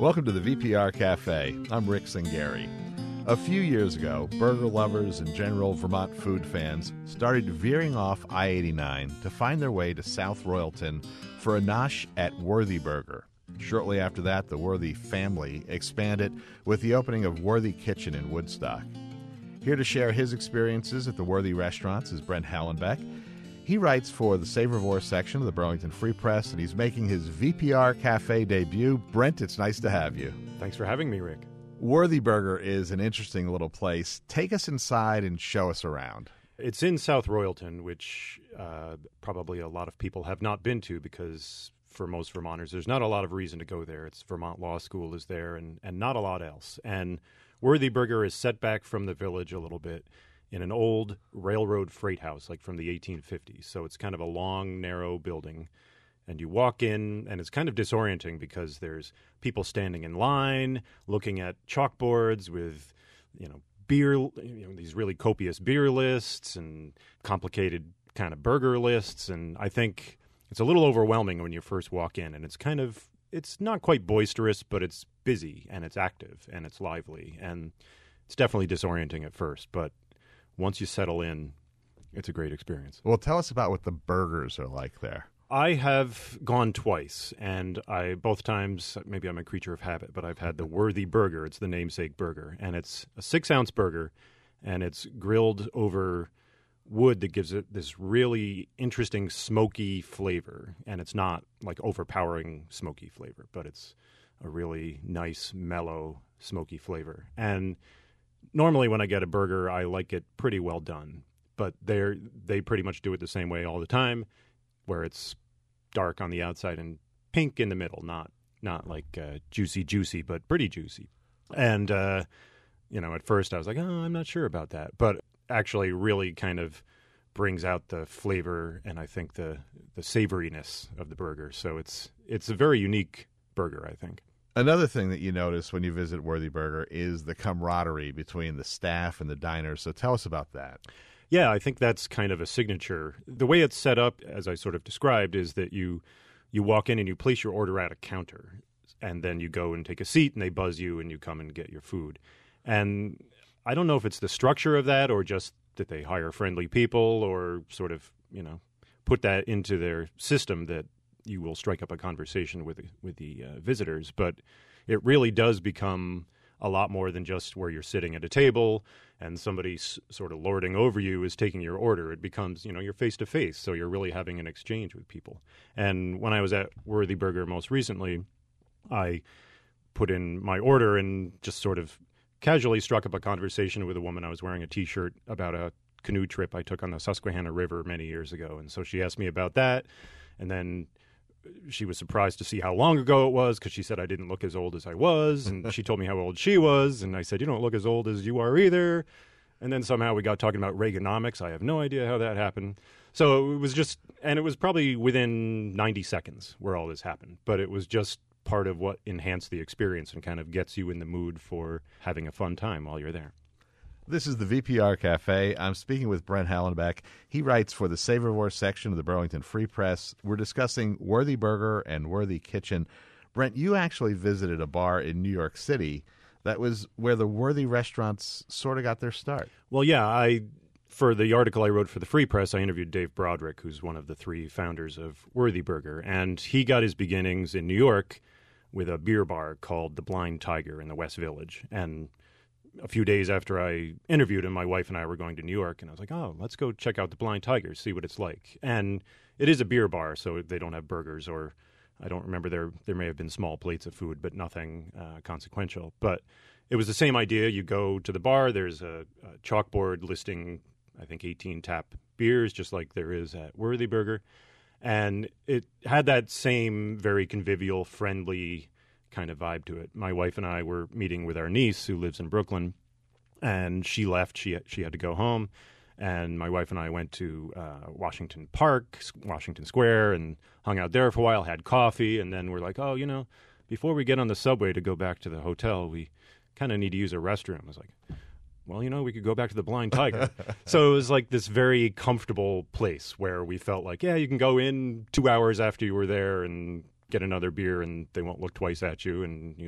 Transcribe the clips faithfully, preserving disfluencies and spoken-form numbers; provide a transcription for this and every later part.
Welcome to the V P R Cafe. I'm Rick Zingari. A few years ago, burger lovers and general Vermont food fans started veering off I eighty-nine to find their way to South Royalton for a nosh at Worthy Burger. Shortly after that, the Worthy family expanded with the opening of Worthy Kitchen in Woodstock. Here to share his experiences at the Worthy restaurants is Brent Hallenbeck. He writes for the Savorivore section of the Burlington Free Press, and he's making his V P R Cafe debut. Brent, it's nice to have you. Thanks for having me, Rick. Worthy Burger is an interesting little place. Take us inside and show us around. It's in South Royalton, which uh, probably a lot of people have not been to because for most Vermonters, there's not a lot of reason to go there. It's Vermont Law School is there and, and not a lot else. And Worthy Burger is set back from the village a little bit in an old railroad freight house, like from the eighteen fifties. So it's kind of a long, narrow building. And you walk in, and it's kind of disorienting because there's people standing in line, looking at chalkboards with, you know, beer, you know, these really copious beer lists and complicated kind of burger lists. And I think it's a little overwhelming when you first walk in. And it's kind of, it's not quite boisterous, but it's busy and it's active and it's lively. And it's definitely disorienting at first. But once you settle in, it's a great experience. Well, tell us about what the burgers are like there. I have gone twice, and I both times, maybe I'm a creature of habit, but I've had the Worthy Burger. It's the namesake burger, and it's a six-ounce burger, and it's grilled over wood that gives it this really interesting smoky flavor, and it's not like overpowering smoky flavor, but it's a really nice, mellow, smoky flavor. And normally when I get a burger, I like it pretty well done, but they they pretty much do it the same way all the time, where it's dark on the outside and pink in the middle, not not like uh, juicy, juicy, but pretty juicy. And, uh, you know, at first I was like, oh, I'm not sure about that. But actually really kind of brings out the flavor and I think the, the savoriness of the burger. So it's it's a very unique burger, I think. Another thing that you notice when you visit Worthy Burger is the camaraderie between the staff and the diners. So tell us about that. Yeah, I think that's kind of a signature. The way it's set up, as I sort of described, is that you you walk in and you place your order at a counter, and then you go and take a seat, and they buzz you, and you come and get your food. And I don't know if it's the structure of that or just that they hire friendly people or sort of, you know, put that into their system that you will strike up a conversation with, with the uh, visitors. But it really does become a lot more than just where you're sitting at a table and somebody s- sort of lording over you is taking your order. It becomes, you know, you're face to face, so you're really having an exchange with people. And when I was at Worthy Burger most recently, I put in my order and just sort of casually struck up a conversation with a woman. I was wearing a T-shirt about a canoe trip I took on the Susquehanna River many years ago, and so she asked me about that, and then she was surprised to see how long ago it was because she said I didn't look as old as I was, and she told me how old she was, and I said, you don't look as old as you are either. And then somehow we got talking about Reaganomics. I have no idea how that happened. So it was just, and it was probably within ninety seconds where all this happened, but it was just part of what enhanced the experience and kind of gets you in the mood for having a fun time while you're there. This is the V P R Cafe. I'm speaking with Brent Hallenbeck. He writes for the Savorivore section of the Burlington Free Press. We're discussing Worthy Burger and Worthy Kitchen. Brent, you actually visited a bar in New York City that was where the Worthy restaurants sort of got their start. Well, yeah, I for the article I wrote for the Free Press, I interviewed Dave Broderick, who's one of the three founders of Worthy Burger, and he got his beginnings in New York with a beer bar called the Blind Tiger in the West Village. And a few days after I interviewed him, my wife and I were going to New York, and I was like, oh, let's go check out the Blind Tiger, see what it's like. And it is a beer bar, so they don't have burgers, or I don't remember, there there may have been small plates of food, but nothing uh, consequential. But it was the same idea. You go to the bar, there's a, a chalkboard listing, I think, eighteen tap beers, just like there is at Worthy Burger. And it had that same very convivial, friendly kind of vibe to it. My wife and I were meeting with our niece who lives in Brooklyn, and she left. She she had to go home, and my wife and I went to uh, Washington Park, Washington Square, and hung out there for a while, had coffee, and then we're like, oh, you know, before we get on the subway to go back to the hotel, we kind of need to use a restroom. I was like, well, you know, we could go back to the Blind Tiger. So it was like this very comfortable place where we felt like, yeah, you can go in two hours after you were there and get another beer and they won't look twice at you and you'll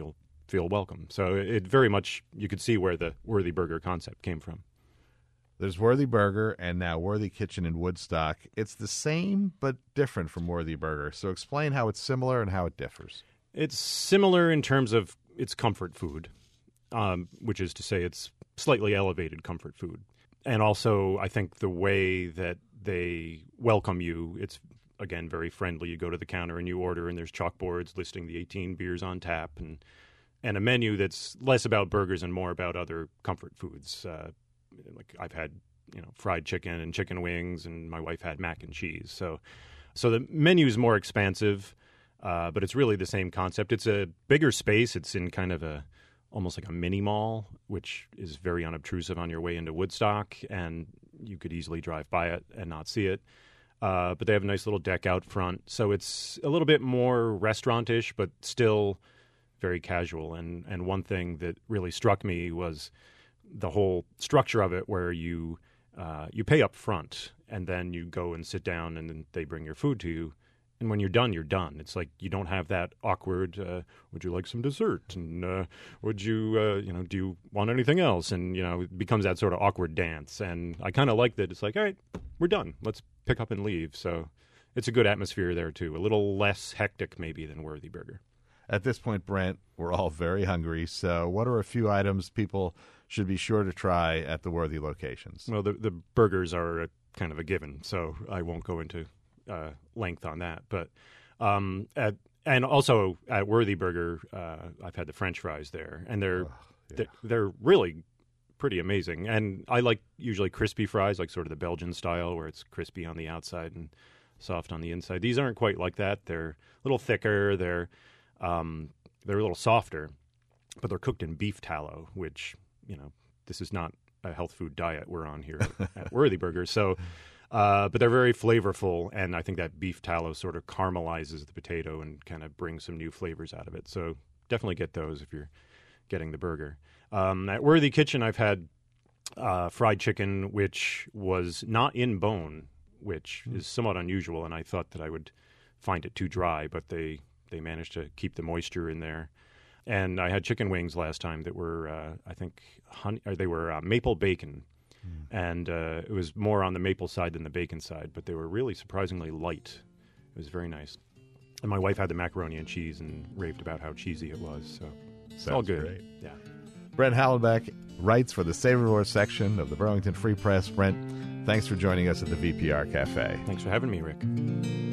feel welcome. So it very much, you could see where the Worthy Burger concept came from. There's Worthy Burger and now Worthy Kitchen in Woodstock. It's the same but different from Worthy Burger. So explain how it's similar and how it differs. It's similar in terms of its comfort food, um, which is to say it's slightly elevated comfort food. And also, I think the way that they welcome you, it's, again, very friendly. You go to the counter and you order, and there's chalkboards listing the eighteen beers on tap, and and a menu that's less about burgers and more about other comfort foods. Uh, like I've had, you know, fried chicken and chicken wings, and my wife had mac and cheese. So, so the menu is more expansive, uh, but it's really the same concept. It's a bigger space. It's in kind of a almost like a mini mall, which is very unobtrusive on your way into Woodstock, and you could easily drive by it and not see it. Uh, but they have a nice little deck out front, so it's a little bit more restaurant-ish, but still very casual. And and one thing that really struck me was the whole structure of it, where you uh, you pay up front, and then you go and sit down, and then they bring your food to you. And when you're done, you're done. It's like you don't have that awkward, uh, would you like some dessert? And uh, would you, uh, you know, do you want anything else? And, you know, it becomes that sort of awkward dance. And I kind of like that. It's like, all right, we're done. Let's pick up and leave. So it's a good atmosphere there, too. A little less hectic, maybe, than Worthy Burger. At this point, Brent, we're all very hungry. So what are a few items people should be sure to try at the Worthy locations? Well, the, the burgers are a, kind of a given, so I won't go into Uh, length on that, but um, at and also at Worthy Burger, uh, I've had the French fries there, and they're, oh, yeah. they're they're really pretty amazing. And I like usually crispy fries, like sort of the Belgian style, where it's crispy on the outside and soft on the inside. These aren't quite like that. They're a little thicker. They're um, they're a little softer, but they're cooked in beef tallow, which, you know, this is not a health food diet we're on here at Worthy Burger, so. Uh, but they're very flavorful, and I think that beef tallow sort of caramelizes the potato and kind of brings some new flavors out of it. So definitely get those if you're getting the burger. Um, at Worthy Kitchen, I've had uh, fried chicken, which was not in bone, which mm. is somewhat unusual, and I thought that I would find it too dry, but they, they managed to keep the moisture in there. And I had chicken wings last time that were, uh, I think, honey, or they were uh, maple bacon. And uh, it was more on the maple side than the bacon side, but they were really surprisingly light. It was very nice. And my wife had the macaroni and cheese and raved about how cheesy it was. So it's Sounds all good. Great. Yeah. Brent Hallenbeck writes for the Savorivore section of the Burlington Free Press. Brent, thanks for joining us at the V P R Cafe. Thanks for having me, Rick.